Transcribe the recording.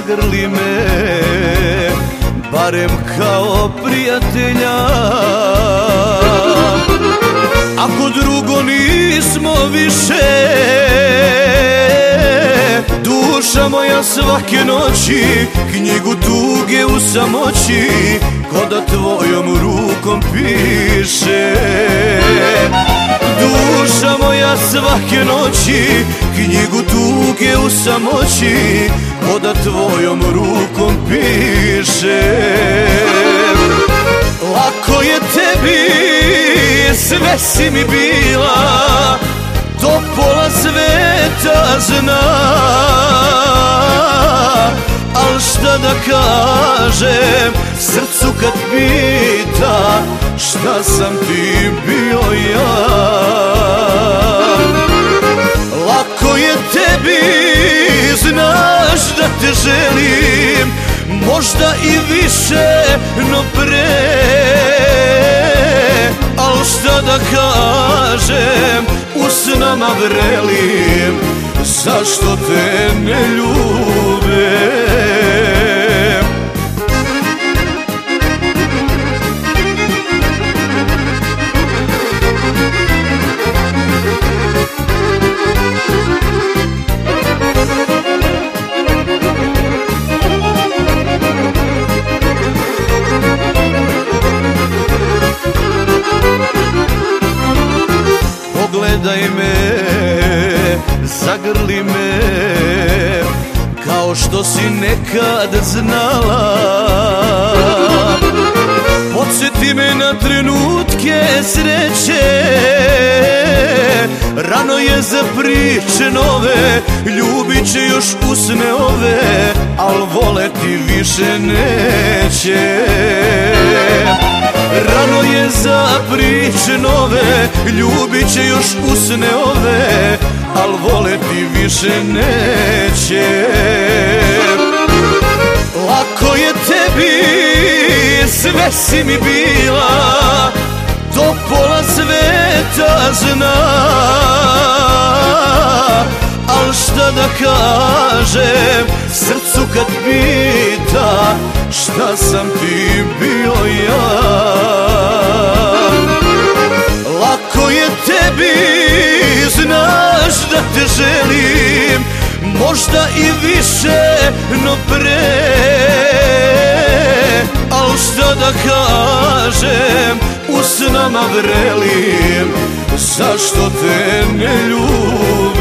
zagrli me, barem kao prijatelja. Ako drugo nismo više, duša moja svake noći knjigu tuge u samoći ko da tvojom rukom piše. Duša moja svake noći knjigu tuge u samoći ko da tvojom rukom piše. Lako je tebi, sve si mi bila, to pola sveta zna. Al šta da kažem srcu kad pita šta sam ti bio ja. Lako je tebi, znaš da te želim, možda i više no pre. Al šta da kažem, u snama vrelim, zašto te ne ljube. Pogledaj me, zagrli me, kao što si nekad znala. Podsjeti me na trenutke sreće, rano je za priče nove, ljubit će još usne ove, al voleti više neće. Rano je za priče nove, ljubit će još usne ove, al voleti više neće. Lako je tebi, sve si mi bila, to pola sveta zna. Al šta da kažem srcu kad pita šta sam ti bio ja. Lako je tebi, znaš da te želim, možda i više no pre. Al šta da kažem, u snama vrelim, zašto te ne ljubim.